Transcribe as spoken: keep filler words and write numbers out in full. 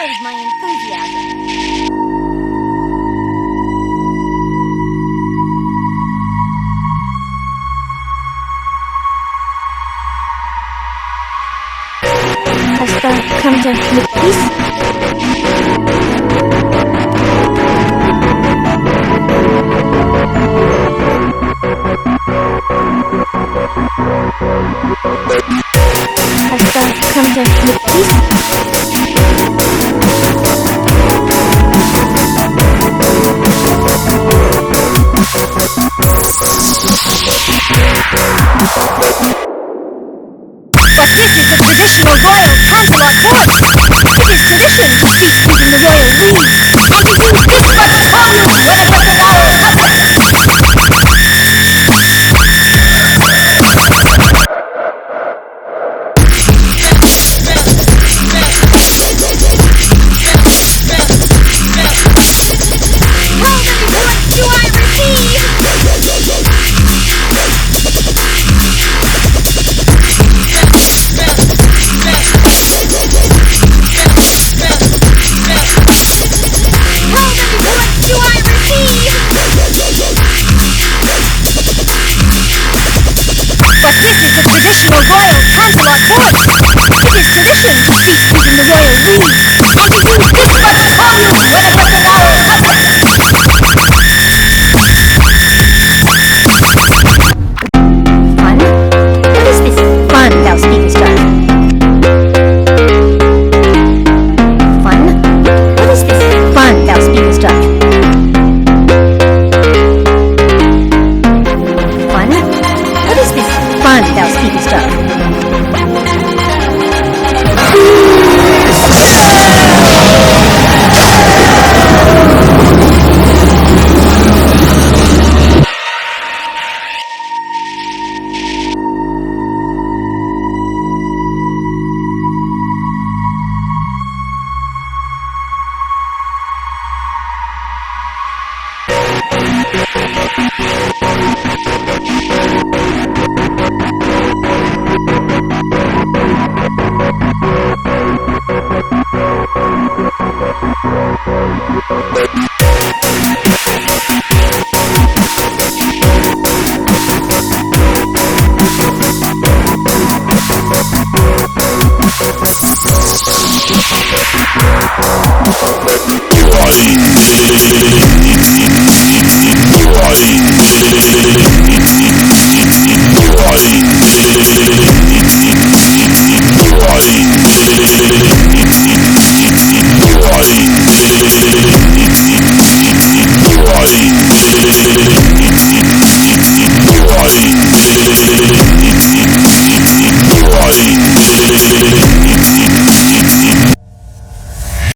save my enthusiasm. Hast du come to make peace? Hast du come to make peace? But this is the traditional royal Canterlot dance. It is tradition to speak using the royal weed, and to use this much volume when addressing our public. How many bullets do I receive? How many bullets do I receive? But this is the traditional royal Canterlot dance. It is tradition to speak using the royal weed, and to use this much volume when addressing our